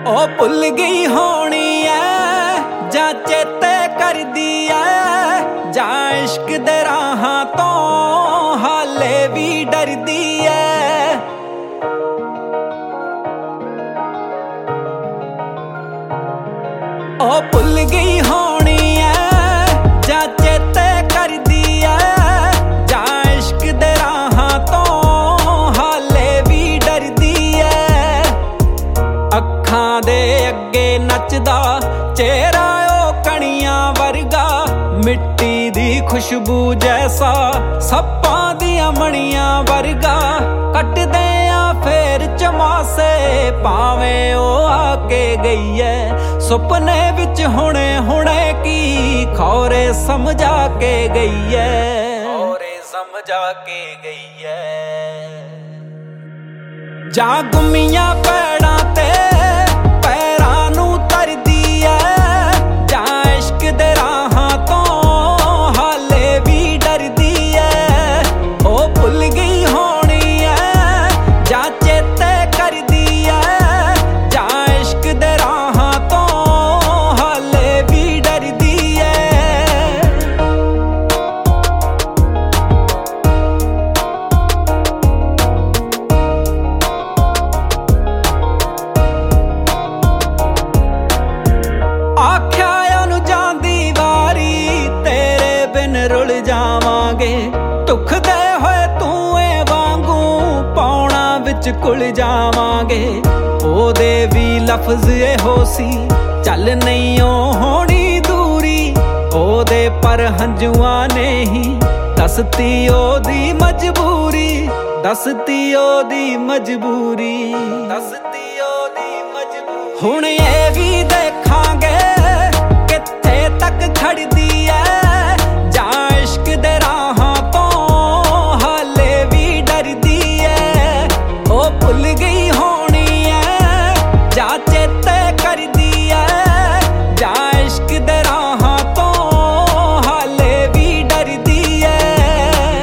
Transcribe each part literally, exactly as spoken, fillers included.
ओ भुल गई होनी है जा चेते कर दिया जा इश्क दे राहां तो हाले भी डर दी है। ओ भुल गई होनी है जा चेते कर दिया जा इश्क दे राहां तो हाले भी डर दी है। अखां दे अगे नचदा चेहरा ओ कणियां वर्गा मिट्टी दी खुशबू जैसा सप्पां दियां मणियां वर्गा कटदे आ फेर चमासे भावें ओ आके गई है सुपने विच हुणे हुणे की खौरे समझा के गई है खौरे समझा के गई है। जा गुमियां पैड़ां ते पैरां नूं तरदी है जा इश्क दे राहां तो हाले भी डरदी है। ओ भुल गई होनी है जा चेते कर दिया जा इश्क दे राहां तो हाले भी डरदी है। आख्या अनु जांदी वारी तेरे बिन रुल जावांगे दुख दे होए तू ए वांगू पौना विच कुल जावांगे। ओदे भी लफ्ज एहो सी चल नहीं ओ होनी दूरी ओदे पर हंजुआं ने ही दसती ओदी मजबूरी दसती ओदी मजबूरी दसती ओदी मजबूरी। हुण ये भी देखांगे कित्थे तक खड़दी है जा इश्क दे राहां तो हाले भी डरदी है। ओ भुल गई होनी है जा चेते कर दिया जा इश्क दे राहां तो हाले भी डरदी है।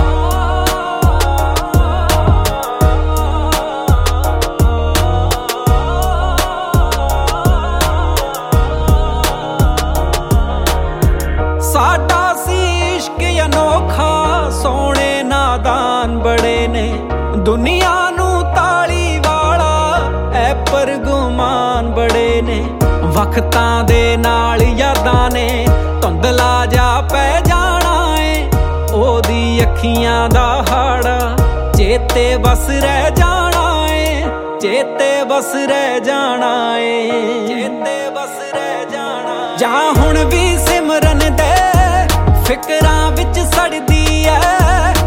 साडा सी इश्क अनोखा सोने नादान बड़े ने दुनिया नू ताली वाला ऐ पर गुमान बड़े ने वक्तां दे नाल यादां ने धुंधला जा पै जाना है ओदी अखियां दा हाड़ा चेते बस रह जाना है चेते बस रह जाना है चेते बस रह जाना। जा हुण भी सिमरन दे फिकरां विच सड़दी है